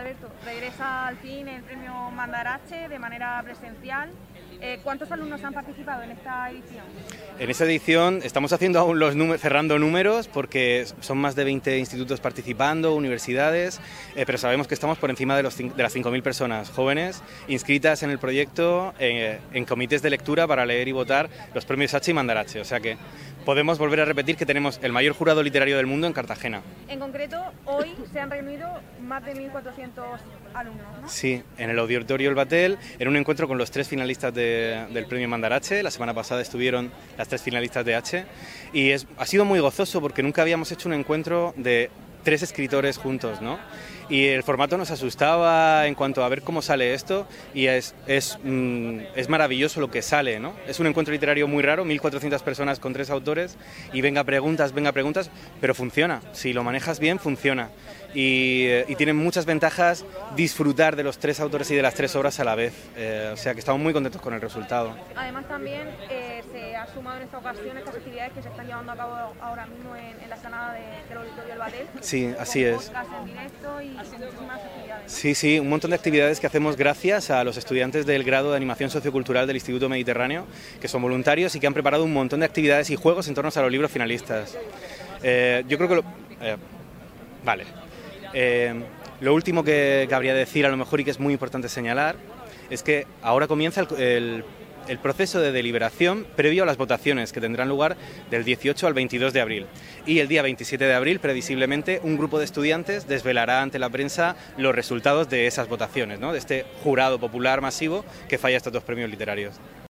Alberto, regresa al fin el premio Mandarache de manera presencial. ¿Cuántos alumnos han participado en esta edición? En esta edición estamos haciendo aún cerrando números porque son más de 20 institutos participando, universidades, pero sabemos que estamos por encima de las 5.000 personas jóvenes inscritas en el proyecto en comités de lectura para leer y votar los premios H y Mandarache. O sea que podemos volver a repetir que tenemos el mayor jurado literario del mundo en Cartagena. En concreto, hoy se han reunido más de 1.400 alumnos, ¿no? Sí, en el Auditorio El Batel, en un encuentro con los 3 finalistas del premio Mandarache. La semana pasada estuvieron las 3 finalistas de H y ha sido muy gozoso porque nunca habíamos hecho un encuentro de 3 escritores juntos, ¿no? Y el formato nos asustaba en cuanto a ver cómo sale esto y es maravilloso lo que sale, ¿no? Es un encuentro literario muy raro, 1.400 personas con 3 autores y venga preguntas, pero funciona. Si lo manejas bien, funciona. Y tiene muchas ventajas disfrutar de los 3 autores y de las 3 obras a la vez. O sea que estamos muy contentos con el resultado. Además también se ha sumado en esta ocasión estas actividades que se están llevando a cabo ahora mismo en la explanada del Auditorio El Batel. Sí, así es. Podcast en directo y muchísimas actividades. Sí, un montón de actividades que hacemos gracias a los estudiantes del grado de Animación Sociocultural del Instituto Mediterráneo, que son voluntarios y que han preparado un montón de actividades y juegos en torno a los libros finalistas. Yo creo que lo último que cabría decir a lo mejor y que es muy importante señalar es que ahora comienza el proceso de deliberación previo a las votaciones que tendrán lugar del 18 al 22 de abril. Y el día 27 de abril, previsiblemente, un grupo de estudiantes desvelará ante la prensa los resultados de esas votaciones, ¿no? De este jurado popular masivo que falla estos 2 premios literarios.